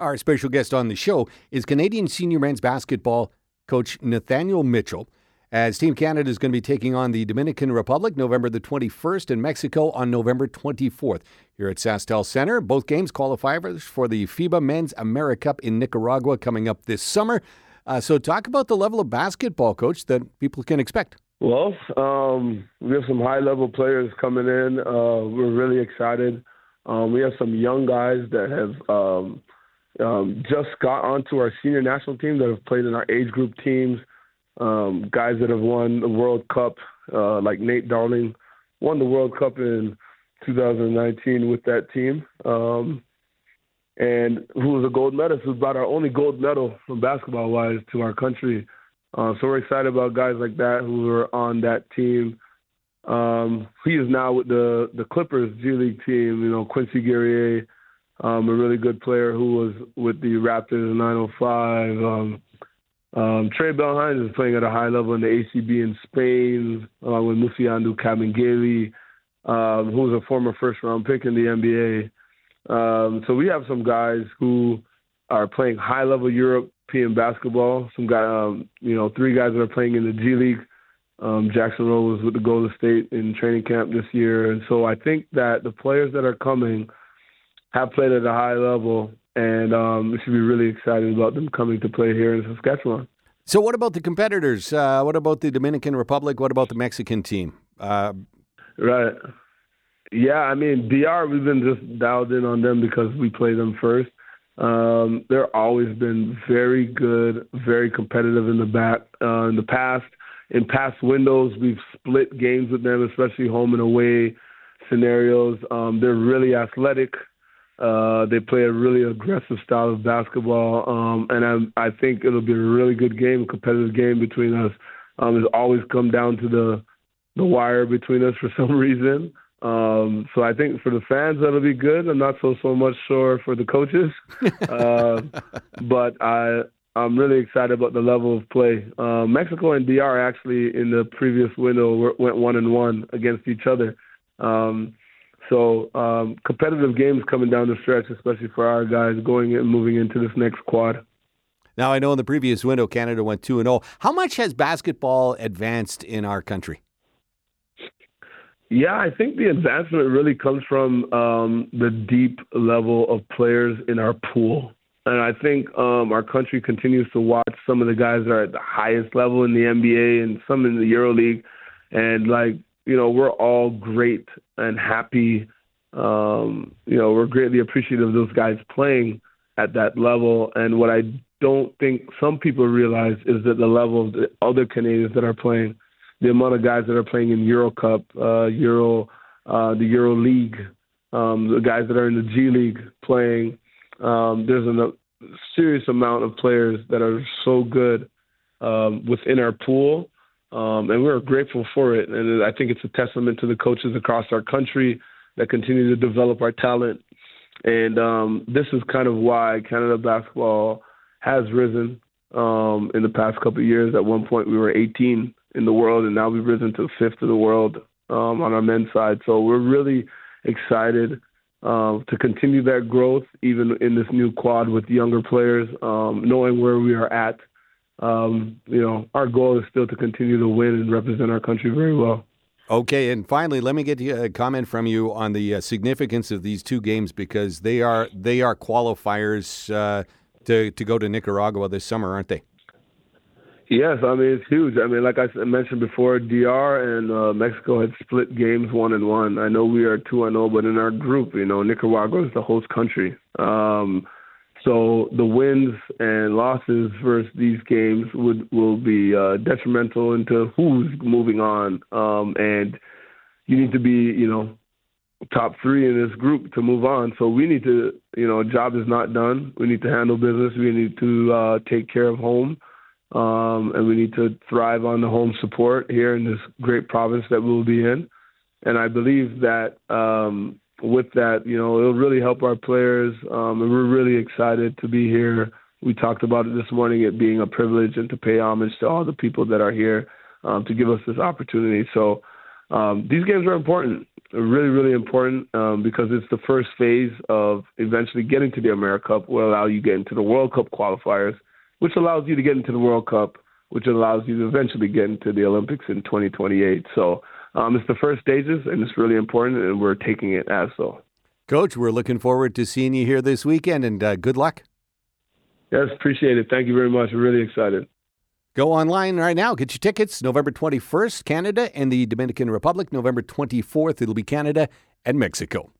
Our special guest on the show is Canadian senior men's basketball coach Nathaniel Mitchell, as Team Canada is going to be taking on the Dominican Republic November the 21st and Mexico on November 24th here at SaskTel Center. Both games qualifiers for the FIBA Men's AmeriCup in Nicaragua coming up this summer. So talk about the level of basketball, Coach, that people can expect. Well, we have some high-level players coming in. We're really excited. We have some young guys that have just got onto our senior national team that have played in our age group teams. Guys that have won the World Cup, like Nate Darling, won the World Cup in 2019 with that team, and who was a gold medalist, who brought our only gold medal from basketball-wise to our country. So we're excited about guys like that who are on that team. He is now with the Clippers G League team. You know, Quincy Guerrier, a really good player who was with the Raptors in 905. Trey Bell-Hines is playing at a high level in the ACB in Spain, along with Musiandu Kabengele, who was a former first-round pick in the NBA. So we have some guys who are playing high-level European basketball. Some guys, three guys that are playing in the G League. Jackson Rose was with the Golden State in training camp this year. And so I think that the players that are coming have played at a high level, and we should be really excited about them coming to play here in Saskatchewan. So what about the competitors? What about the Dominican Republic? What about the Mexican team? Right. Yeah, I mean, DR, we've been just dialed in on them because we play them first. They're always been very good, very competitive in the past. In past windows, we've split games with them, especially home and away scenarios. They're really athletic. They play a really aggressive style of basketball, and I think it'll be a really good game, a competitive game between us. It's always come down to the wire between us for some reason. So I think for the fans, that'll be good. I'm not so much sure for the coaches, but I'm really excited about the level of play. Mexico and DR actually in the previous window went 1-1 against each other. So competitive games coming down the stretch, especially for our guys going and moving into this next quad. Now, I know in the previous window, Canada went 2-0. How much has basketball advanced in our country? Yeah, I think the advancement really comes from the deep level of players in our pool. And I think our country continues to watch some of the guys that are at the highest level in the NBA and some in the EuroLeague. And, we're all great and happy. We're greatly appreciative of those guys playing at that level. And what I don't think some people realize is that the level of the other Canadians that are playing, the amount of guys that are playing in EuroCup, the EuroLeague, the guys that are in the G League playing, there's a serious amount of players that are so good within our pool. And we're grateful for it. And I think it's a testament to the coaches across our country that continue to develop our talent. And this is kind of why Canada basketball has risen in the past couple of years. At one point, we were 18 in the world, and now we've risen to 5th in the world on our men's side. So we're really excited to continue that growth, even in this new quad with younger players, knowing where we are at. Our goal is still to continue to win and represent our country very well. Okay, and finally, let me get a comment from you on the significance of these two games, because they are qualifiers to go to Nicaragua this summer, aren't they? Yes, I mean, it's huge. I mean, like I mentioned before, DR and Mexico had split games 1-1. I know we are 2-0, but in our group, Nicaragua is the host country. So the wins and losses versus these games will be detrimental into who's moving on. And you need to be, top 3 in this group to move on. So we need to, job is not done. We need to handle business. We need to take care of home. And we need to thrive on the home support here in this great province that we'll be in. And I believe that with that, it'll really help our players. And we're really excited to be here. We talked about it this morning, it being a privilege and to pay homage to all the people that are here to give us this opportunity. So these games are important. really, really important because it's the first phase of eventually getting to the America Cup will allow you to get into the World Cup qualifiers, which allows you to get into the World Cup, which allows you to eventually get into the Olympics in 2028. So it's the first stages, and it's really important, and we're taking it as so. Coach, we're looking forward to seeing you here this weekend, and good luck. Yes, appreciate it. Thank you very much. We're really excited. Go online right now. Get your tickets. November 21st, Canada and the Dominican Republic. November 24th, it'll be Canada and Mexico.